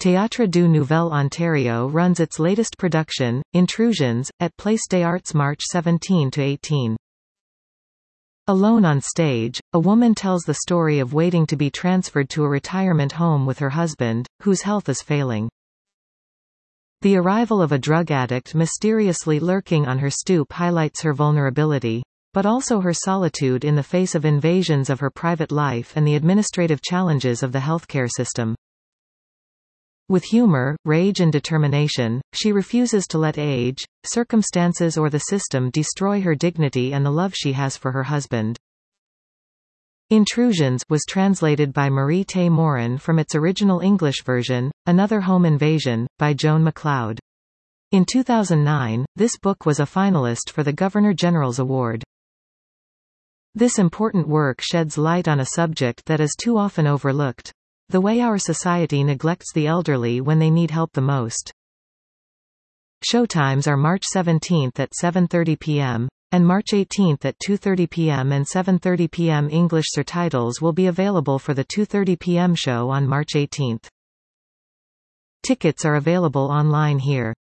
Théâtre du Nouvel Ontario runs its latest production, Intrusions, at Place des Arts March 17–18. Alone on stage, a woman tells the story of waiting to be transferred to a retirement home with her husband, whose health is failing. The arrival of a drug addict mysteriously lurking on her stoop highlights her vulnerability, but also her solitude in the face of invasions of her private life and the administrative challenges of the healthcare system. With humor, rage and determination, she refuses to let age, circumstances or the system destroy her dignity and the love she has for her husband. Intrusions was translated by Marie Tay Morin from its original English version, Another Home Invasion, by Joan MacLeod. In 2009, this book was a finalist for the Governor-General's Award. This important work sheds light on a subject that is too often overlooked: the way our society neglects the elderly when they need help the most. Showtimes are March 17 at 7:30 p.m. and March 18 at 2:30 p.m. and 7:30 p.m. English subtitles will be available for the 2:30 p.m. show on March 18. Tickets are available online here.